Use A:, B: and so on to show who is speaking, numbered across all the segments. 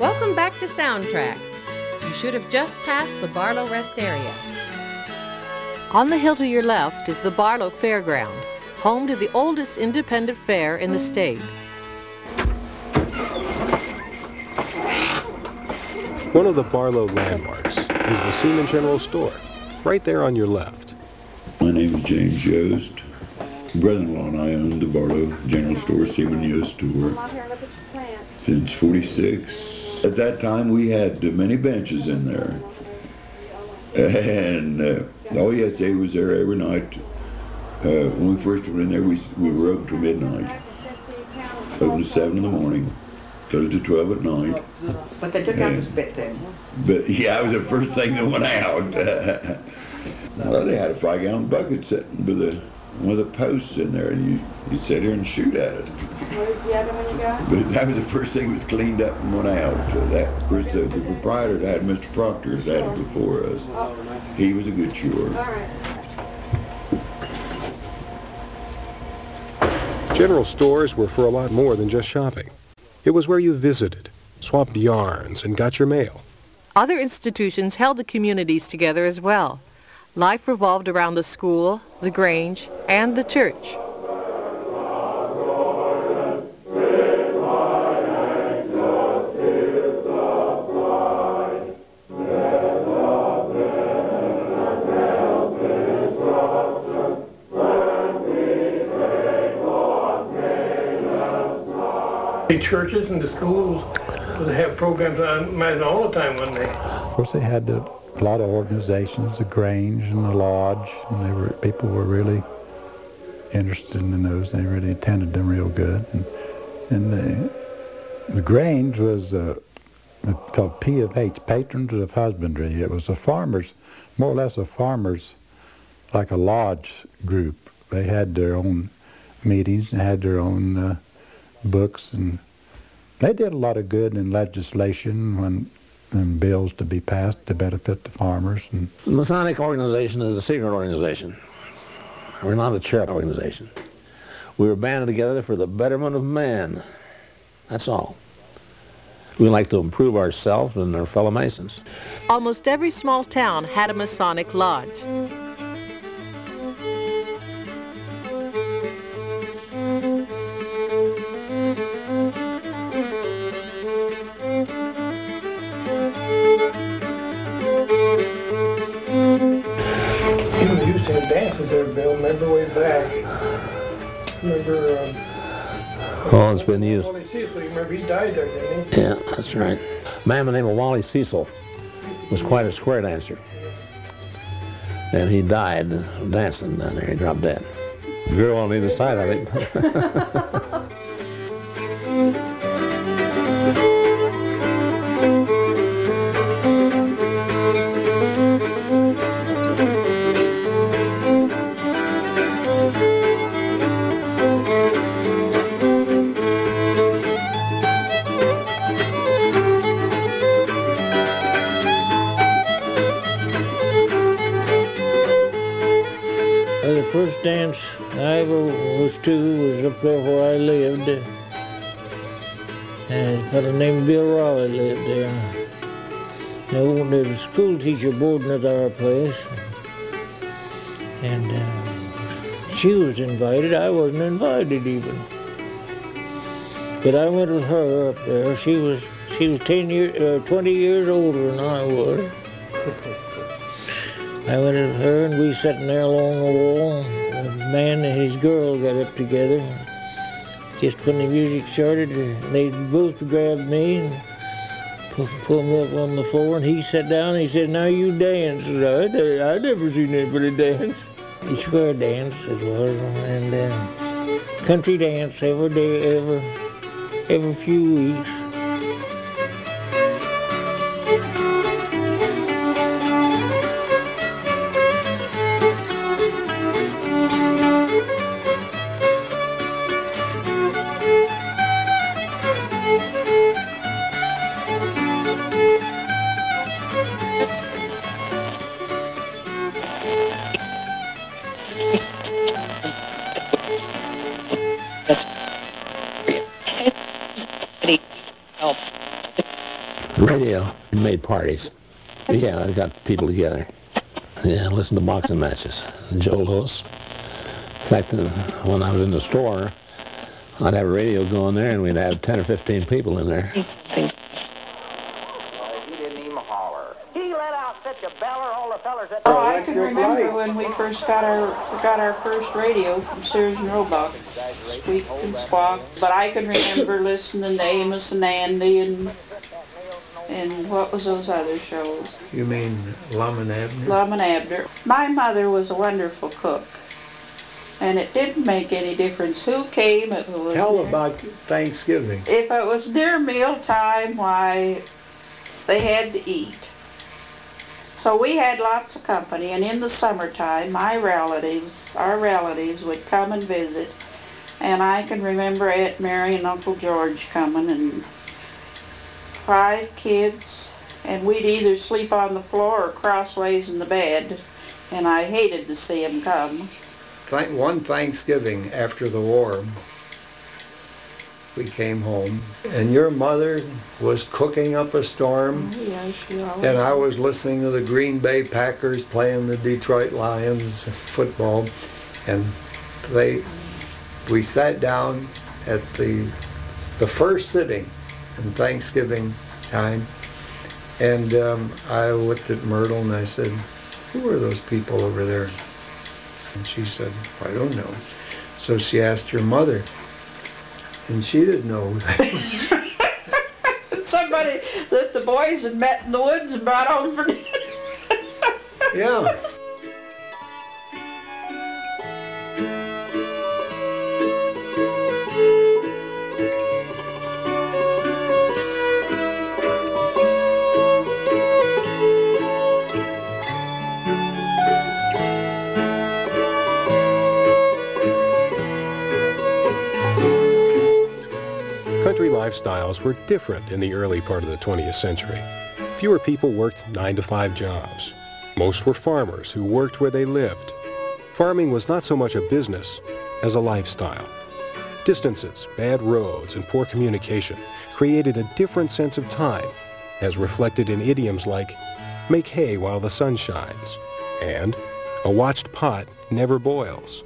A: Welcome back to Soundtracks. You should have just passed the Barlow Rest area.
B: On the hill to your left is the Barlow Fairground, home to the oldest independent fair in the state.
C: One of the Barlow landmarks is the Seaman General Store, right there on your left.
D: My name is James Yost. Brother-in-law and I owned the Barlow General Store, Seaman Yost Store, since '46. At that time, we had many benches in there. And all you had to say was there every night. When we first went in there, we were open till midnight. Open to 7 in the morning, closed at 12 at night.
E: But they took out the spit then.
D: But yeah, it was the first thing that went out. Well, they had a 5-gallon bucket sitting with one of the posts in there, and you'd sit here and shoot at it.
E: What is the other one you got?
D: But that was the first thing that was cleaned up and went out. Of course, the proprietor that had Mr. Proctor had it before us. He was a good chewer.
E: All right.
C: General stores were for a lot more than just shopping. It was where you visited, swapped yarns, and got your mail.
B: Other institutions held the communities together as well. Life revolved around the school, the Grange, and the church.
F: The churches and the schools, they have programs on all the time, wouldn't they?
G: Of course, they had a lot of organizations, the Grange and the Lodge, and people were really interested in those. They really attended them real good. And the Grange was called P of H, Patrons of Husbandry. It was a farmers, more or less a farmers, like a lodge group. They had their own meetings and had their own books, and they did a lot of good in legislation and bills to be passed to benefit the farmers. And
H: the Masonic organization is a secret organization. We're not a charity organization. We were banded together for the betterment of man. That's all. We like to improve ourselves and our fellow Masons.
B: Almost every small town had a Masonic lodge.
F: Dances there, Bill. Remember way back. Remember,
H: Oh, it's been used.
F: Wally Cecil, you remember he died there, didn't he?
H: Yeah, that's right. A man by the name of Wally Cecil was quite a square dancer. And he died dancing down there. He dropped dead. The girl on either side of him.
I: The first dance I ever was to was up there where I lived. And a fellow named Bill Raleigh lived there. Now, there was a school teacher boarding at our place. And she was invited. I wasn't invited even. But I went with her up there. She was 20 years older than I was. I went with her, and we sitting there along the wall. The man and his girl got up together. Just when the music started, they both grabbed me and pulled me up on the floor, and he sat down and he said, "Now you dance." I never seen anybody dance. A square dance it was, and country dance every day, every few weeks.
H: Radio made parties. Yeah, I got people together. Yeah, listen to boxing matches. Joe Louis. In fact, when I was in the store, I'd have a radio going there, and we'd have 10 or 15 people in there.
J: He didn't even holler. He let out such a beller, all the fellers that...
E: Oh, I can remember when we first got our first radio from Sears and Roebuck. Squeaked and squawked. But I can remember listening to Amos and Andy and what was those other shows?
F: You mean Lum and Abner?
E: Lum and Abner. My mother was a wonderful cook. And it didn't make any difference who came. It was
F: Tell about Thanksgiving.
E: If it was near mealtime, why, they had to eat. So we had lots of company, and in the summertime, our relatives would come and visit. And I can remember Aunt Mary and Uncle George coming, and 5 kids, and we'd either sleep on the floor or crossways in the bed, and I hated to see them come.
F: One Thanksgiving after the war, we came home, and your mother was cooking up a storm,
E: Yeah, she always...
F: and I was listening to the Green Bay Packers playing the Detroit Lions football, and we sat down at the first sitting in Thanksgiving time, and I looked at Myrtle and I said, "Who are those people over there?" And she said, "I don't know." So she asked her mother, and she didn't know.
E: Somebody that the boys had met in the woods and brought home for dinner.
F: Yeah.
C: Country lifestyles were different in the early part of the 20th century. Fewer people worked 9-to-5 jobs. Most were farmers who worked where they lived. Farming was not so much a business as a lifestyle. Distances, bad roads, and poor communication created a different sense of time, as reflected in idioms like, "make hay while the sun shines," and "a watched pot never boils."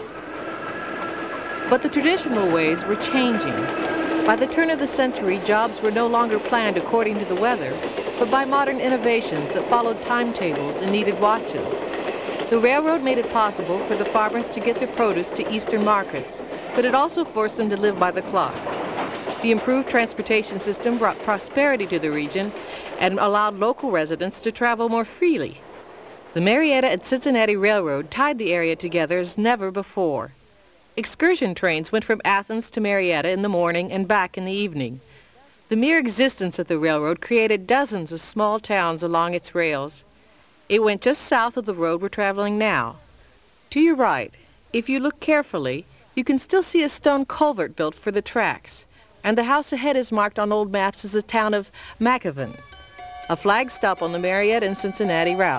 B: But the traditional ways were changing. By the turn of the century, jobs were no longer planned according to the weather, but by modern innovations that followed timetables and needed watches. The railroad made it possible for the farmers to get their produce to eastern markets, but it also forced them to live by the clock. The improved transportation system brought prosperity to the region and allowed local residents to travel more freely. The Marietta and Cincinnati Railroad tied the area together as never before. Excursion trains went from Athens to Marietta in the morning and back in the evening. The mere existence of the railroad created dozens of small towns along its rails. It went just south of the road we're traveling now. To your right, if you look carefully, you can still see a stone culvert built for the tracks, and the house ahead is marked on old maps as the town of McEwen, a flag stop on the Marietta and Cincinnati route.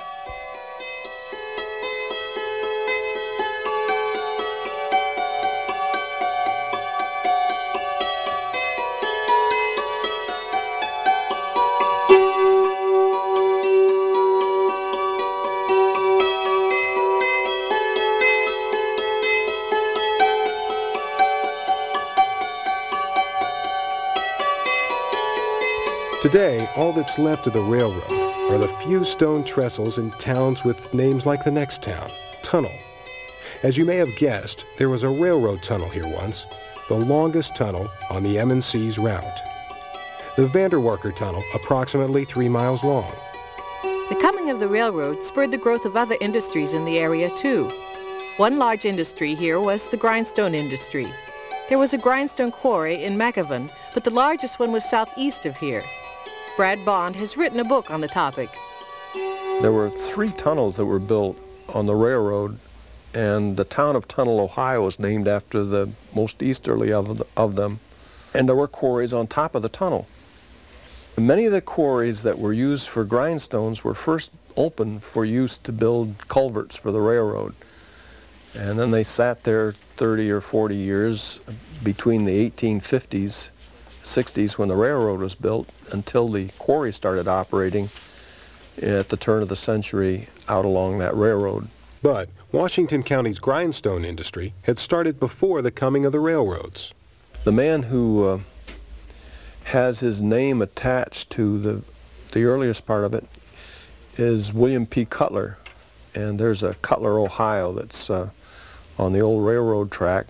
C: Today, all that's left of the railroad are the few stone trestles in towns with names like the next town, Tunnel. As you may have guessed, there was a railroad tunnel here once, the longest tunnel on the M&C's route. The Vanderwarker Tunnel, approximately 3 miles long.
B: The coming of the railroad spurred the growth of other industries in the area, too. One large industry here was the grindstone industry. There was a grindstone quarry in McEwen, but the largest one was southeast of here. Brad Bond has written a book on the topic.
K: There were 3 tunnels that were built on the railroad, and the town of Tunnel, Ohio was named after the most easterly of them. And there were quarries on top of the tunnel. Many of the quarries that were used for grindstones were first opened for use to build culverts for the railroad. And then they sat there 30 or 40 years between the 1850s, 60s when the railroad was built until the quarry started operating at the turn of the century out along that railroad.
C: But Washington County's grindstone industry had started before the coming of the railroads.
K: The man who has his name attached to the earliest part of it is William P. Cutler, and there's a Cutler, Ohio that's on the old railroad track,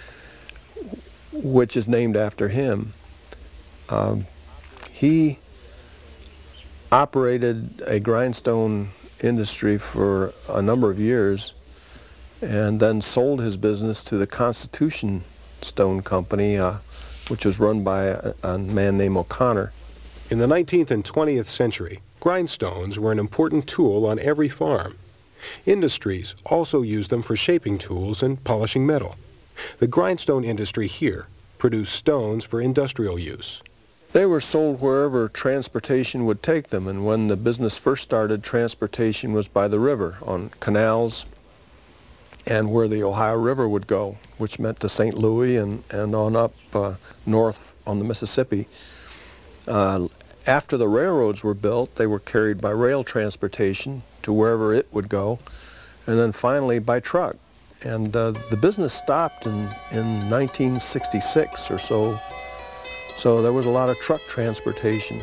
K: which is named after him. He operated a grindstone industry for a number of years and then sold his business to the Constitution Stone Company, which was run by a man named O'Connor.
C: In the 19th and 20th century, grindstones were an important tool on every farm. Industries also used them for shaping tools and polishing metal. The grindstone industry here produced stones for industrial use.
K: They were sold wherever transportation would take them, and when the business first started, transportation was by the river, on canals, and where the Ohio River would go, which meant to St. Louis and on up north on the Mississippi. After the railroads were built, they were carried by rail transportation to wherever it would go, and then finally by truck. And the business stopped in 1966 or so. So there was a lot of truck transportation.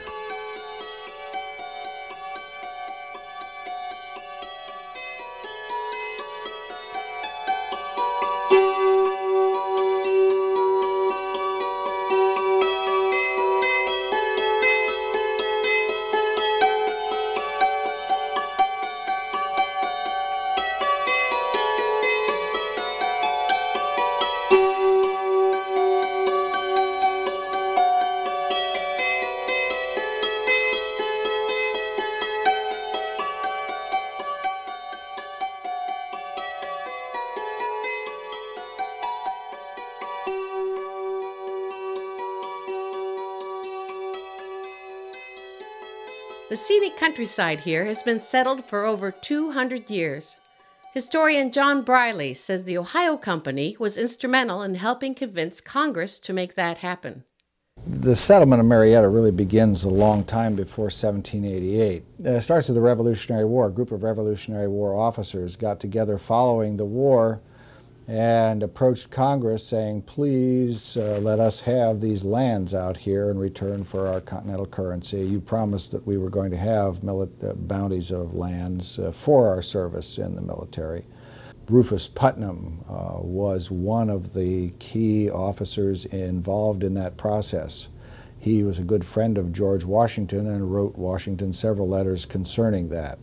A: The scenic countryside here has been settled for over 200 years. Historian John Briley says the Ohio Company was instrumental in helping convince Congress to make that happen.
L: The settlement of Marietta really begins a long time before 1788. It starts with the Revolutionary War. A group of Revolutionary War officers got together following the war and approached Congress saying, please let us have these lands out here in return for our continental currency. You promised that we were going to have bounties of lands for our service in the military. Rufus Putnam was one of the key officers involved in that process. He was a good friend of George Washington and wrote Washington several letters concerning that.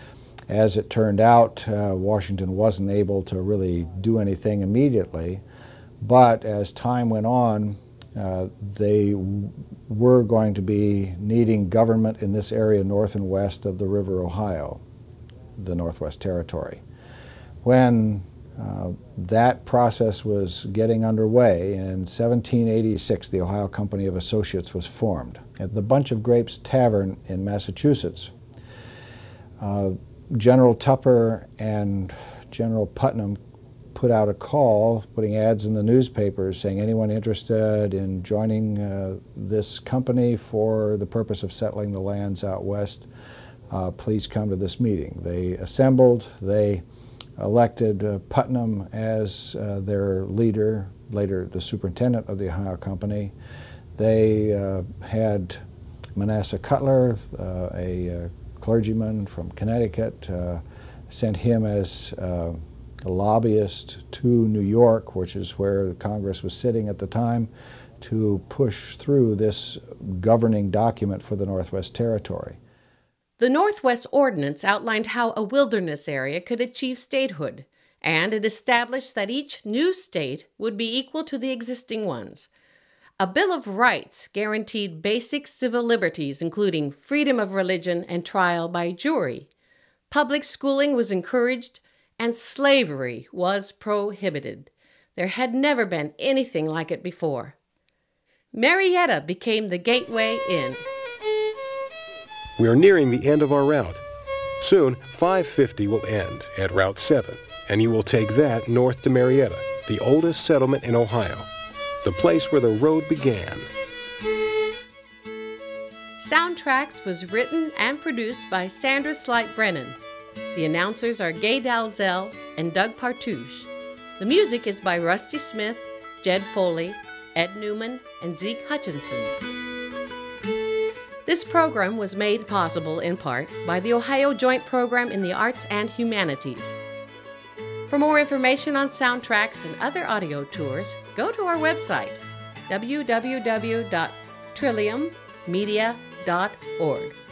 L: As it turned out, Washington wasn't able to really do anything immediately, but as time went on, they were going to be needing government in this area north and west of the River Ohio, the Northwest Territory. When that process was getting underway, in 1786, the Ohio Company of Associates was formed at the Bunch of Grapes Tavern in Massachusetts. General Tupper and General Putnam put out a call, putting ads in the newspapers saying anyone interested in joining this company for the purpose of settling the lands out west, please come to this meeting. They assembled, they elected Putnam as their leader, later the superintendent of the Ohio Company. They had Manasseh Cutler, a clergyman from Connecticut, sent him as a lobbyist to New York, which is where Congress was sitting at the time, to push through this governing document for the Northwest Territory.
A: The Northwest Ordinance outlined how a wilderness area could achieve statehood, and it established that each new state would be equal to the existing ones. A Bill of Rights guaranteed basic civil liberties, including freedom of religion and trial by jury. Public schooling was encouraged, and slavery was prohibited. There had never been anything like it before. Marietta became the gateway in.
C: We are nearing the end of our route. Soon, 550 will end at Route 7, and you will take that north to Marietta, the oldest settlement in Ohio, the place where the road began.
A: Soundtracks was written and produced by Sandra Slight Brennan. The announcers are Gay Dalzell and Doug Partouche. The music is by Rusty Smith, Jed Foley, Ed Newman, and Zeke Hutchinson. This program was made possible in part by the Ohio Joint Program in the Arts and Humanities. For more information on soundtracks and other audio tours, go to our website, www.trilliummedia.org.